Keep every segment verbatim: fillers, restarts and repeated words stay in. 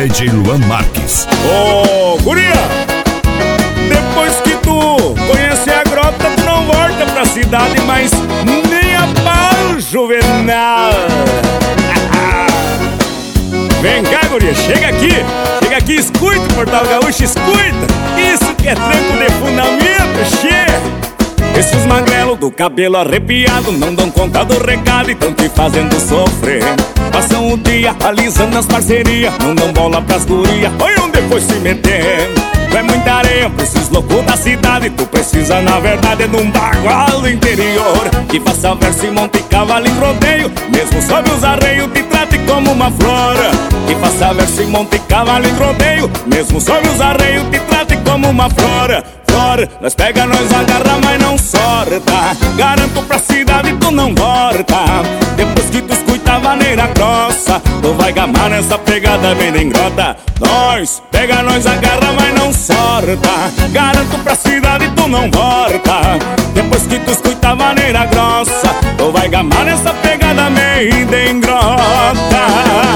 D J Luan Marques. Ô, guria, depois que tu conhece a grota, tu não volta pra cidade, mas nem a pau, Juvenal. Vem cá, guria, chega aqui, chega aqui, escuta o Portal Gaúcho, escuta. Isso que é tranco de fundamento, che. Esses magrelos do cabelo arrepiado não dão conta do recado e tão te fazendo sofrer. Passam o dia alisando as parcerias, não dão bola pras gurias, oi onde foi se meter. Tu é muita areia pra esses loucos da cidade, tu precisa na verdade de um bagual do interior que faça verso e monte cavalo em rodeio, mesmo sob os arreios te trate como uma flor. Que faça verso e monte cavalo em rodeio, mesmo sob os arreios te trate como uma flor. Flor, nós pega, nós agarra, mas não sorta. Garanto pra cidade tu não volta. Depois que tu escuta a vaneira grossa, tu vai gamar nessa pegada bem nem grota. Nós pega, nós agarra, mas não sorta. Garanto pra cidade tu não volta. Depois que tu escuta a vaneira grossa, tu vai gamar nessa pegada bem nem grota.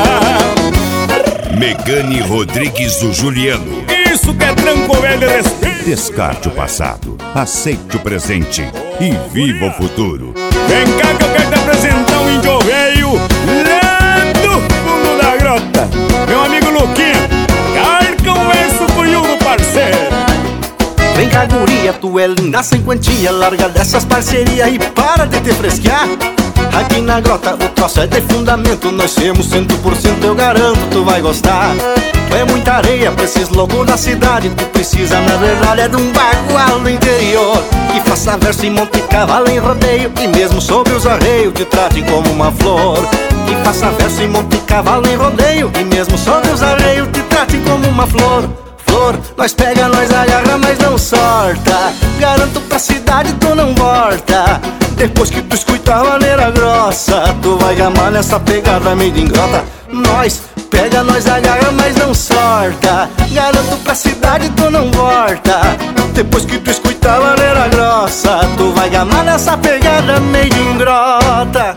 Megane Rodrigues do Juliano. Isso que é tranco, velho, respeito. Descarte o passado, aceite o presente e viva o futuro. Vem cá que eu quero te apresentar um índio velho lá do fundo da grota. Meu amigo Luquinha, carca um verso cunhudo, parceiro. Vem cá, guria, tu é linda sem quantia. Larga dessas parcerias e para de te fresquear. Aqui na grota o troço é de fundamento. Nós temos cento por cento, eu garanto, tu vai gostar. Tu é muita areia pra esses loucos da cidade, tu precisa na verdade é de um bagual do interior que faça verso e monte cavalo em rodeio, e mesmo sobre os arreios te trate como uma flor. Que faça verso e monte cavalo em rodeio, e mesmo sobre os arreios te trate como uma flor. Flor, nós pega, nós agarra, mas não sorta. Garanto pra cidade tu não volta. Depois que tu escuta a maneira grossa, tu vai gamar nessa pegada meio de grota. Nós pega, nós agarra, mas não sorta. Garanto pra cidade tu não volta. Depois que tu escuta a maneira grossa, tu vai gamar nessa pegada meio de grota.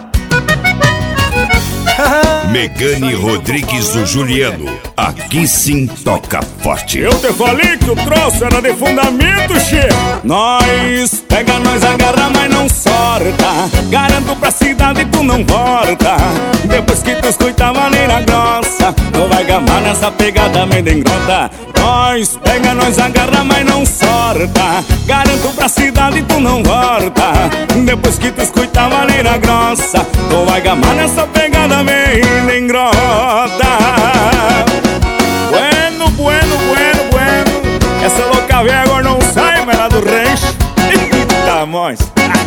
Megane Rodrigues do Juliano. Aqui sim toca forte. Eu te falei que o troço era de fundamento, che. Nós pega, nós agarra, mas não sorta. Garanto pra cidade tu não volta. Depois que tu escuta a maneira grossa, tu vai gamar nessa pegada meio de grota. Nós pega, nós agarra, mas não sorta. Garanto pra cidade tu não volta. Depois que tu escuta a maneira grossa, tu vai gamar nessa pegada meio de grota. Bueno, bueno, bueno, bueno. Essa louca velha agora não sai mais lá do rancho. Eita, mãe.